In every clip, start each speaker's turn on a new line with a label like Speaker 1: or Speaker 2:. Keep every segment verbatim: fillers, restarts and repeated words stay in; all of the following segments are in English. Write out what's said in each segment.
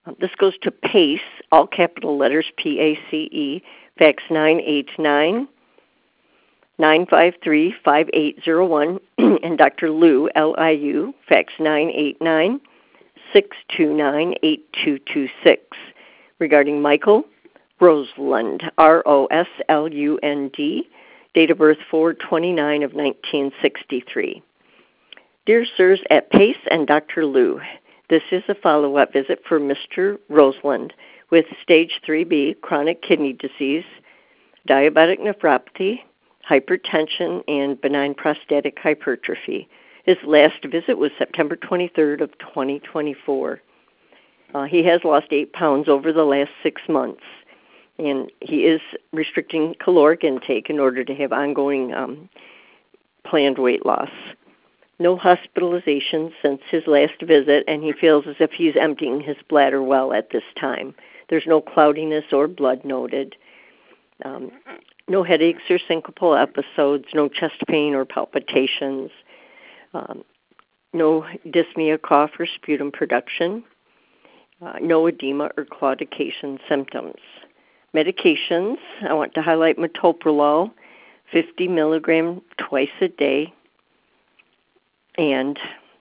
Speaker 1: Um, this goes to PACE, all capital letters, P A C E, fax nine eight nine, nine five three, five eight zero one, and Doctor Liu, L I U, fax nine eight nine, six two nine, eight two two six, regarding Michael Roslund, R O S L U N D, date of birth four twenty-nine of nineteen sixty-three. Dear Sirs at PACE and Doctor Liu, this is a follow-up visit for Mister Roseland with stage three B, chronic kidney disease, diabetic nephropathy, hypertension, and benign prostatic hypertrophy. His last visit was September twenty-third of twenty twenty-four. Uh, he has lost eight pounds over the last six months, and he is restricting caloric intake in order to have ongoing um, planned weight loss. No hospitalization since his last visit, and he feels as if he's emptying his bladder well at this time. There's no cloudiness or blood noted. Um, no headaches or syncopal episodes, no chest pain or palpitations, um, no dyspnea, cough, or sputum production, uh, no edema or claudication symptoms. Medications, I want to highlight metoprolol, fifty milligrams twice a day, and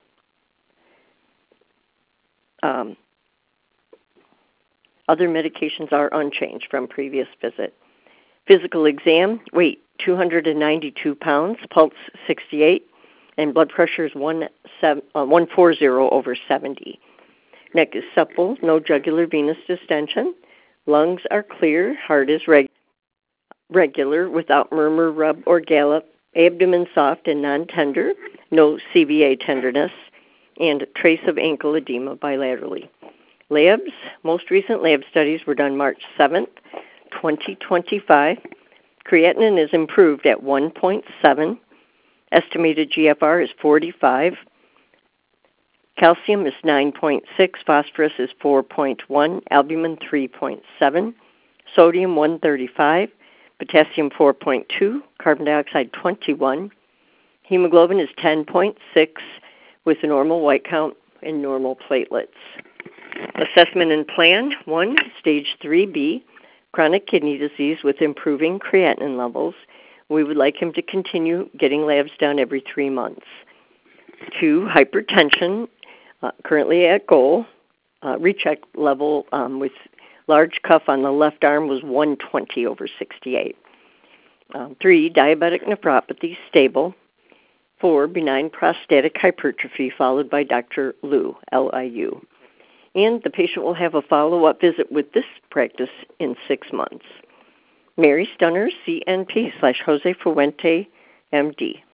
Speaker 1: um, other medications are unchanged from previous visit. Physical exam, weight two hundred ninety-two pounds, pulse sixty-eight, and blood pressure is one forty over seventy. Neck is supple, no jugular venous distension. Lungs are clear, heart is reg- regular without murmur, rub, or gallop. Abdomen soft and non-tender, no C V A tenderness, and trace of ankle edema bilaterally. Labs, most recent lab studies were done March seventh, twenty twenty-five. Creatinine is improved at one point seven. Estimated G F R is forty-five. Calcium is nine point six. Phosphorus is four point one. Albumin three point seven. Sodium one thirty-five. Potassium four point two. Carbon dioxide twenty-one. Hemoglobin is ten point six with a normal white count and normal platelets. Assessment and plan. one. Stage three B. Chronic kidney disease with improving creatinine levels. We would like him to continue getting labs done every three months. Two, hypertension, uh, currently at goal. Uh, recheck level um, with large cuff on the left arm was one twenty over sixty-eight. Um, three, diabetic nephropathy, stable. Four, benign prostatic hypertrophy, followed by Doctor Liu, L I U. And the patient will have a follow-up visit with this practice in six months. Mary Stunner, C N P slash Jose Fuente, M D.